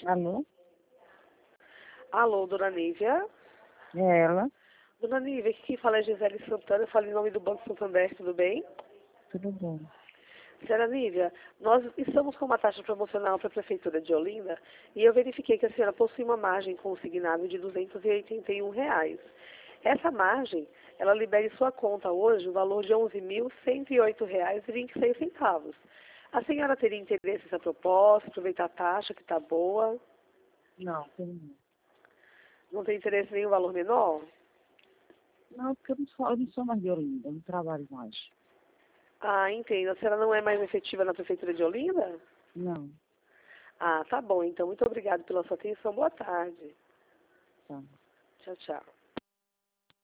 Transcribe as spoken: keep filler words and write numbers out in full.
Alô? Alô, dona Nívia? É ela? Dona Nívia, aqui quem fala é Gisele Santana, eu falo em nome do Banco Santander, tudo bem? Tudo bom. Senhora Nívia, nós estamos com uma taxa promocional para a Prefeitura de Olinda e eu verifiquei que a senhora possui uma margem consignada de duzentos e oitenta e um reais. Essa margem, ela libera em sua conta hoje o valor de onze mil cento e oito reais e vinte e seis centavos. A senhora teria interesse nessa proposta, aproveitar a taxa que está boa? Não, tenho não. Não tem interesse em nenhum valor menor? Não, porque eu não sou, eu não sou mais de Olinda, eu não trabalho mais. Ah, entendo. A senhora não é mais efetiva na Prefeitura de Olinda? Não, Ah, tá bom. Então, muito obrigada pela sua atenção. Boa tarde. tá. Tchau, tchau.